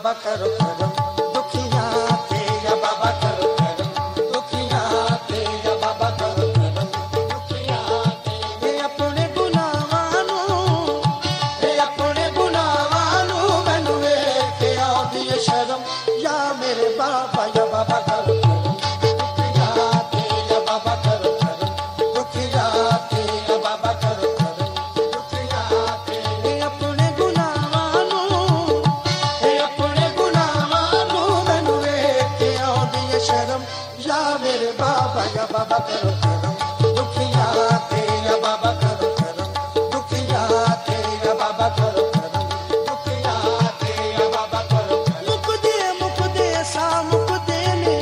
बाबा करो करम दुखिया ते या बाबा करो करम दुखिया ते या बाबा करो करम दुखिया ते अपने गुनाहां नू मैनू वेख के आउंदी है शर्म या मेरे बाबा या बाबा करो करम दुखिया ते या बाबा करो करम दुखिया ते या बाबा करो करम दुखिया ते अपने गुनाहां नू मैनू वेख के आउंदी है शर्म या मेरे बाबा या बाबा करो करम दुखिया ते या बाबा करो करम दुखिया ते या बाबा करो करम दुखिया ते या बाबा करो करम मुकदे सा मुकदे ने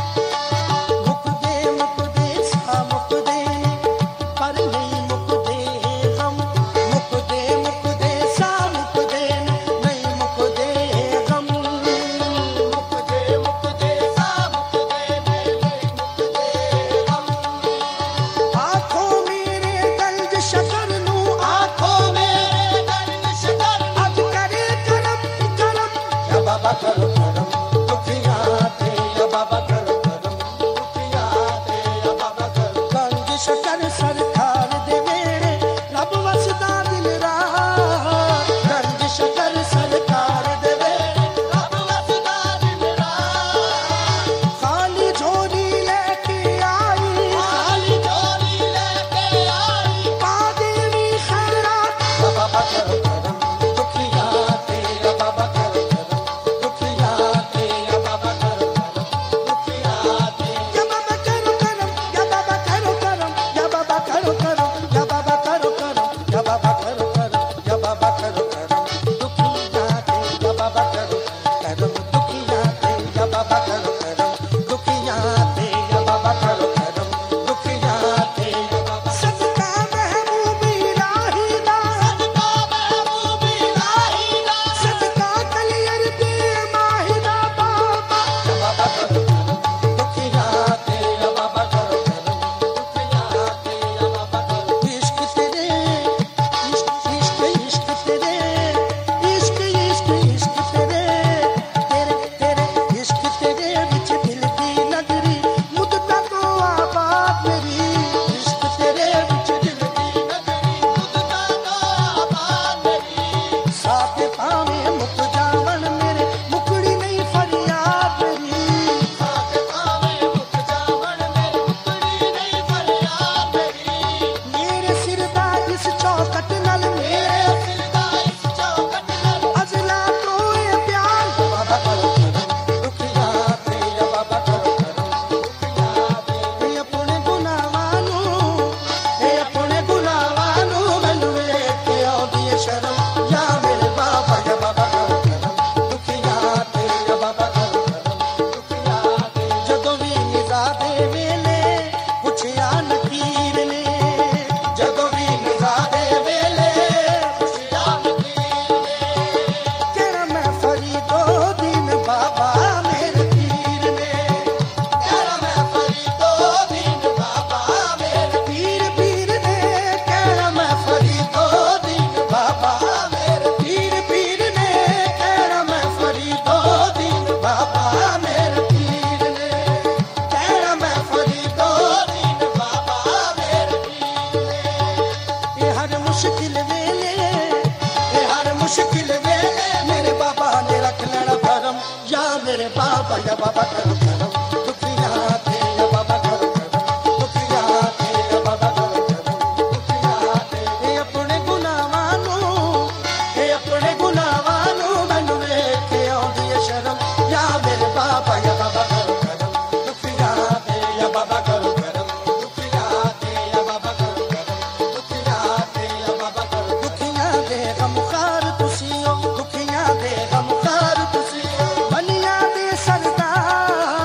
मुकदे सा मुकदे ने पर नहीं मुकदे गम मुकदे सा मुकदे ने नहीं मुकदे गम मुकदे सा मुकदे ने नहीं मुकदे गम आंखों मेरे गंज शकर नू आंखों मेरे गंज शकर अब करे करम करम या बाबा करो करम दुखिया ते या बाबा करो करम दुखिया ते या बाबा करो गंज शकर सरकार दे वेड़े रब वसदा दिन रात गंज शकर सरकार दे वेड़े रब वसदा दिन रात खाली झोली लेके आई पा देवी खैरात या बाबा करो करम दुखिया ते या बाबा करो करम दुखिया ते या बाबा करो करम दुखिया ते या बाबा करो करम या बाबा करो करम या बाबा करो करम या बाबा करो करम या बाबा करो करम या बाबा करो करम दुखिया ते या बाबा करो करम दुखिया ते या बाबा करो करम दुखिया ते या बाबा करो करम दुखिया ते या बाबा सदका महबूबी इलाही दा सदका कलियर दे माही दा बाबा या बाबा करो करम दुखिया ते या बाबा करो करम दुखिया ते या बाबा करो इश्क तेरे इश्क तेरे इश्क तेरे इश्क तेरे इश्क तेरे विच दिल दी नगरी मुद्दा तो आबाद मेरी इश्क तेरे विच दिल दी नगरी मुद्दा तो आबाद मेरी साथ पावे मुक जावन मेरे मुकड़ी नहीं फरियाद मेरी साथ पावे मुक जावन मेरे मुकड़ी नहीं फरियाद मेरी मेरे सिर दा इस चौकट नाल मेरे सिर दा इस चौकट नाल अजला तो ए प्यार बाबा करो करम दुखिया ते या बाबा करो करम दुखिया ते अपने गुनाहां नू मैनू वेख के आउंदी है शर्म या मेरे बाबा या बाबा करो करम दुखिया ते या बाबा करो करम दुखिया ते जदों भी निज़ा दे वेले पुछया नकीर ने जदों भी निज़ा दे वेले पुछया नकीर ने कहना मैं फरीदो दीन बाबा मेरे पीर ने कहना मैं फरीदो दीन बाबा मेरे पीर ने कहना मैं फरीदो दीन बाबा मेरे पीर ने कहना मैं फरीदो दीन बाबा मेरे पीर ने कहना मैं फरीदो दीन बाबा मेरे पीर ने ये हर मुश्किल वेले मेरे बाबा ने रख लेना भरम या मेरे बाबा या बाबा करो करम दुखिया ते या बाबा करो करम दुखिया ते या बाबा करो करम दुखिया ते अपने गुनाहां नू मैनू वेख के आउंदी है शर्म या मेरे बाबा या बाबा करो करम दुखिया ते या बाबा करो करम दुखिया ते या बाबा करो करम दुखिया ते या बाबा करो दुखिया दे गमखार तुसी हो दुखिया दे गमखार तुसी हो बनिया दे सरदार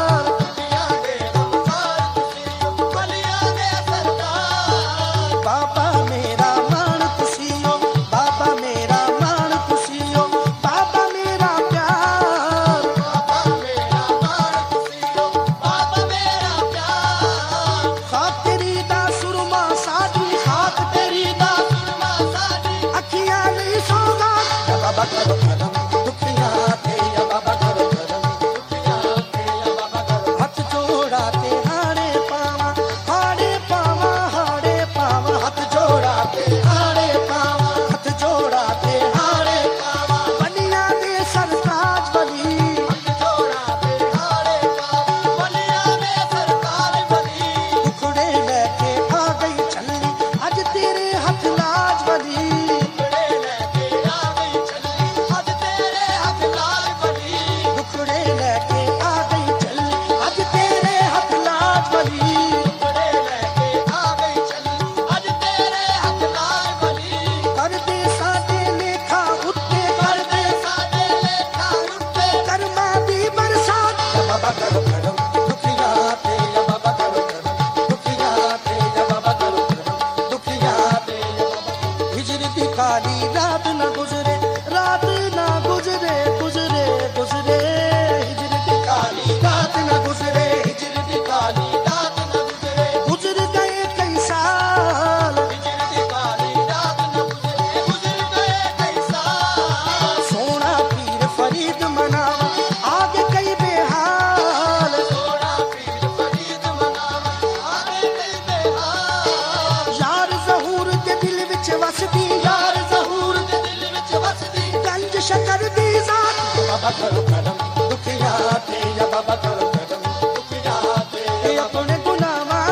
विच वसदी यार ज़हूर दे दिल विच वसदी गंज शकर दी ज़ात बाबा करो करम दुखिया ते या बाबा करो करम दुखिया ते अपने गुनाहां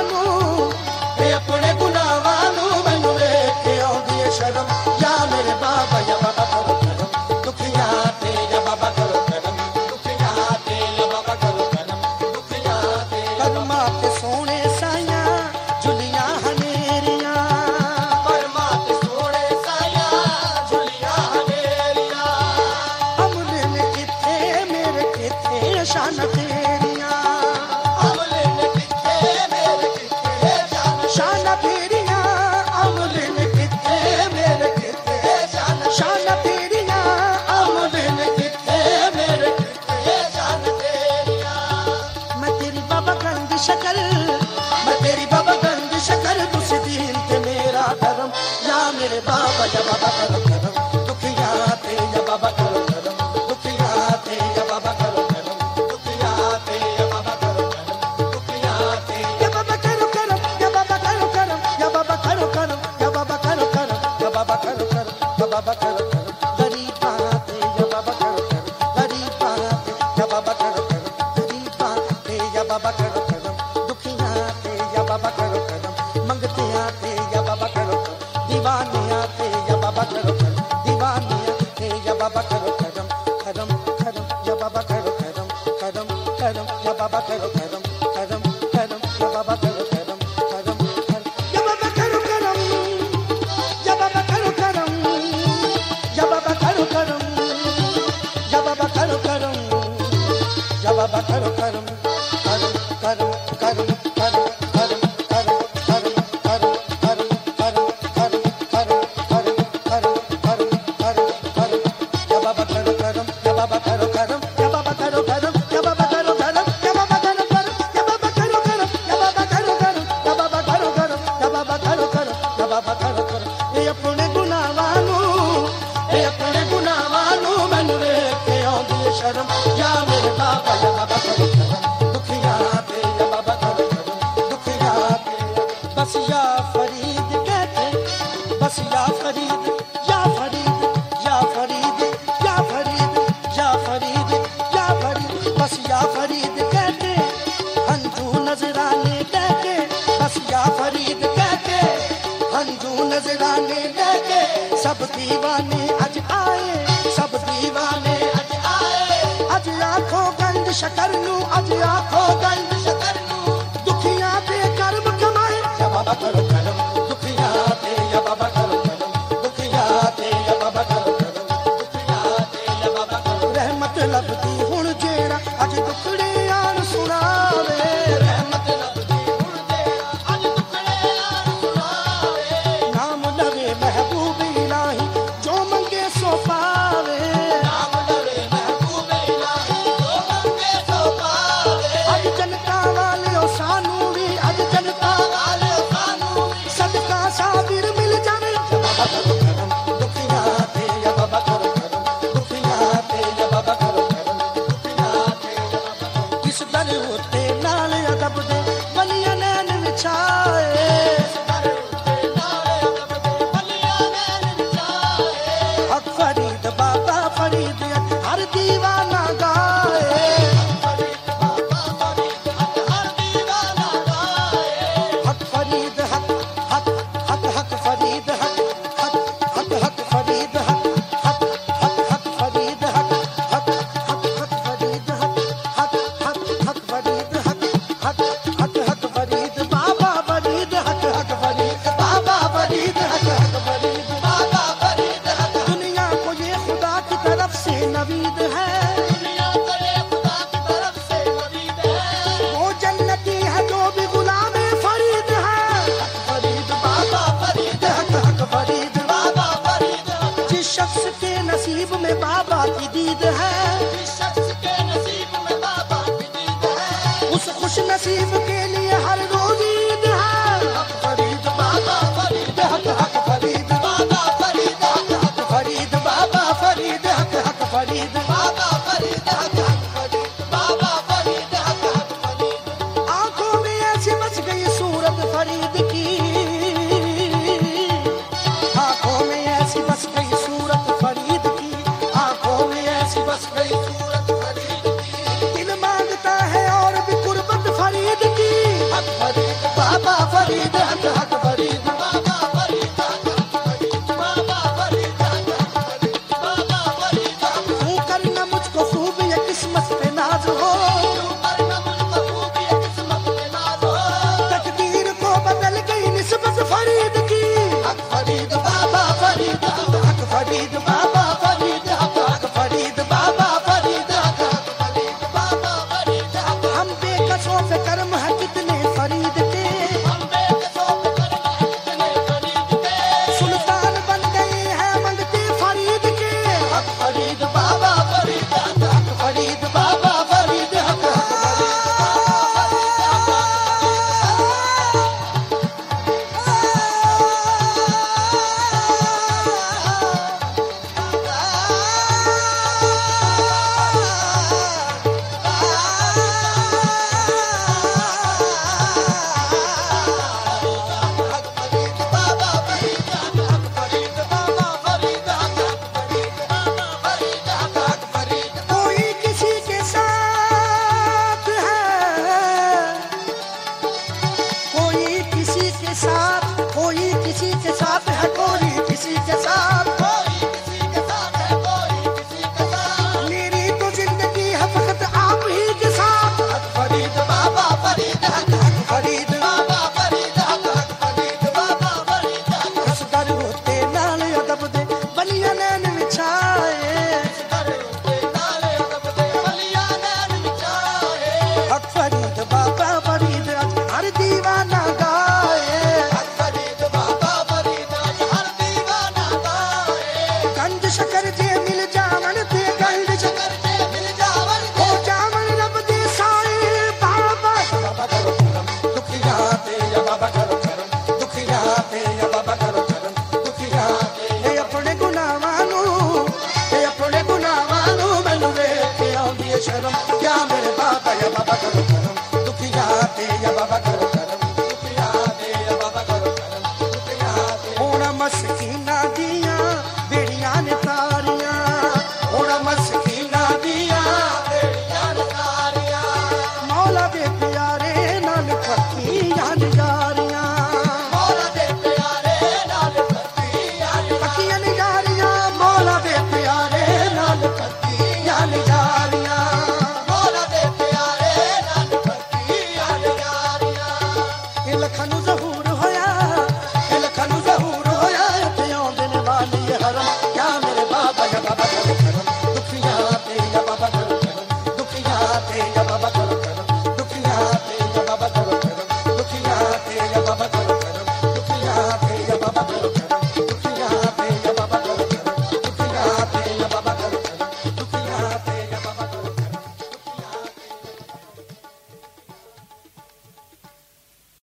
नू मैनू वेख के आउंदी है शर्म या मेरे बाबा या बाबा करो करम दुखिया ते या बाबा करो करम दुखिया ते या बाबा करो करम दुखिया ते कदमां ते सोने साइयां झुलियां हनेरियां कदमां ते सोने साइयां झुलियां हनेरियां अमले ने किथे मेरे किथे शान तेरियां अमले ने किथे मेरे किथे शान तेरियां अमले ने किथे मेरे किथे शान तेरियां अमले ने किथे मेरे किथे शान तेरियां मैं तेरी बाबा गंद शक्ल मैं तेरी बाबा गंद शक्ल तुस दीन ते मेरा धर्म या मेरे बाबा या बाबा करो करम दुखिया ते या बाबा करो करम दुखिया ते या बाबा करो करम दुखिया ते या बाबा करो करम दुखिया ते या बाबा करो करम या बाबा करो करम या बाबा करो करम या बाबा करो करम या बाबा करो करम या बाबा करो करम गरीबां ते या बाबा करो करम गरीबां ते या बाबा करो करम गरीबां ते या बाबा करो करम दुखिया ते या बाबा करो करम मंगतियां ते या बाबा करो करम दीवानियां ते या बाबा करो करम दीवानियां ते या बाबा करो करम करम करम या बाबा करो करम करम करम या बाबा करो करम करम करम या बाबा करो करम करम करम या बाबा करो करम या बाबा करो करम या बाबा करो करम या बाबा करो करम या बाबा करो करम करम करम करम करम करम करम करम करम करम करम करम करम करम करम करम करम करम या बाबा करो करम या बाबा करो करम या बाबा करो करम या बाबा करो करम या बाबा करो करम या बाबा करो करम या बाबा करो करम या बाबा करो करम या बाबा करो करम या बाबा करो करम ए अपने गुनाहां नू मैनू वेख के आउंदी है शर्म या मेरे बाबा या बाबा करो करम दुखिया ते या बाबा करो करम दुखिया ते बस या फरीद कहते बस या फरीद या फरीद या फरीद या फरीद या फरीद या फरीद बस या फरीद कहते हंजू नजराने कहते बस या फरीद कहते हंजू नजराने कहते सब दीवाने अज आए सब दीवाने अज आए अज आखो गंज शकर नू अज आखो गंज शकर नू दुखिया ते कर्म कमाए या बाबा करो करम दुखिया ते या बाबा करो करम दुखिया ते या बाबा करो करम दुखिया ते या बाबा करो रहमत लभदी हुण जेड़ा अज दुखड़े आन सुनावे रहमत लभदी हुण जेड़ा अज दुखड़े आन सुनावे नाम लवे महबूब इलाही जो मंगे सो पावे नाम लवे महबूब इलाही जो मंगे सो पावे अज जनता वाले सानू भी अज जनता वाले सानू ईद